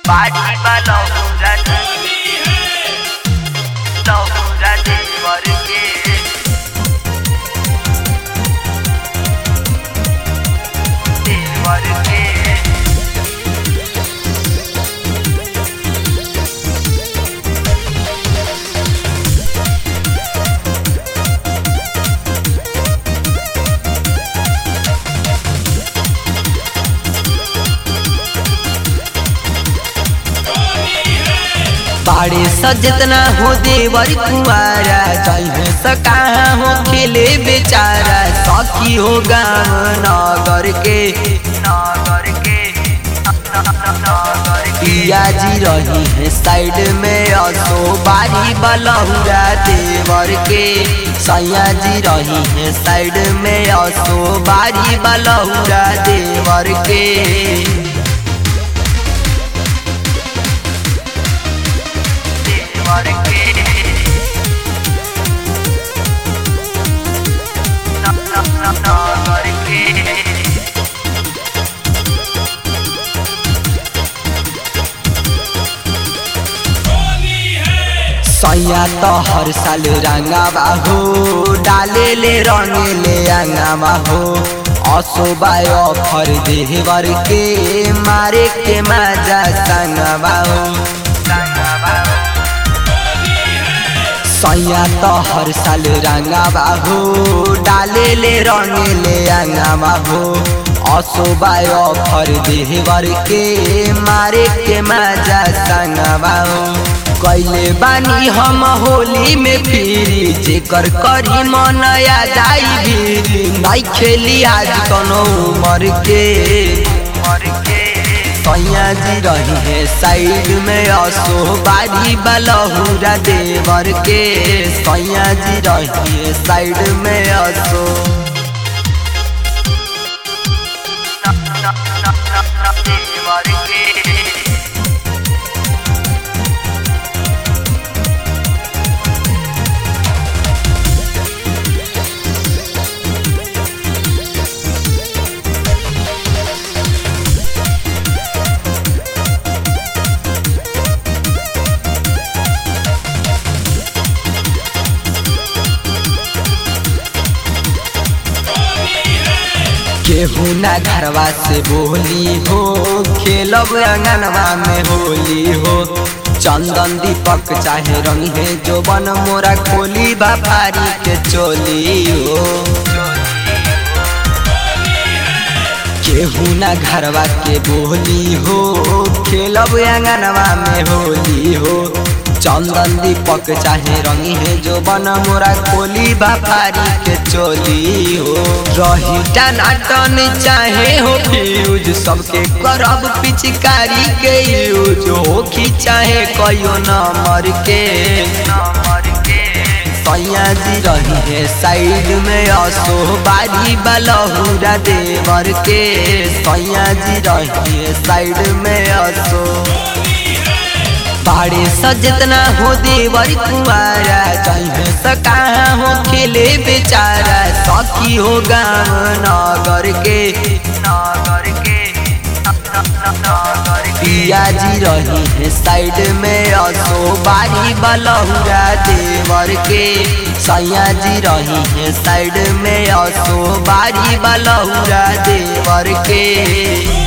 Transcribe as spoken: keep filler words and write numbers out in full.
बाजी वाला पूरा पूरा देवर के देवर के बाड़े सजना हो देवर कुआरा चाहे सका हो खेले बेचारा सखी हो गाँव नगर के नगर के नगर पिया जी रही है साइड में असो बारी बलहुरा देवर के सैया जी रही है साइड में असो बारी बलहुरा देवर के देवर के नगर के सैया तो हर साल रंगावा हो डाले ले रंगे ले अंगावा हो असोबाय ऑफर देवर के मारे के मजा संगवा हो सैया तो हर साल रंगावा हो डाले ले रंगे ले अंगावा हो असोबाय ऑफर देवर के मारे के मजा संगवा हो कैले बानी हम होली में फिरी जेकर करी मनया जाई भी नहीं खेली आज कनो उमर के उमर के सैया जी रही है साइड में असो बारी बलहुरा देवर के सैया जी रही है साइड में असो देवर के केहू ना घरवा से बोली हो खेलब अंगनवा में होली हो चंदन दीपक चाहे रंग है जो बन मोरा खोली बापारी के चोली हो केहू ना घरवा के बोली हो खेलब अंगनवा में होली हो चंदन दीपक चाहे रंगी है जो बन मोरा खोली बापारी के चोली हो रही टनाटन चाहे हो फ्यूज सबके करब पिचकारी के यूज हो कि चाहे कयो नंबर के नगर के सैया जी रही है साइड में असो बारी बलहुरा देवर के सैया जी रही है साइड में असो बाड़े सजना हो देवर कुआरा चाहे सका हो खेले बेचारा सखी हो गाँव नगर के नगर के नगर पिया जी रही है साइड में असो बारी बलहुरा देवर के सैया जी रही है साइड में असो बारी बलहुरा देवर के।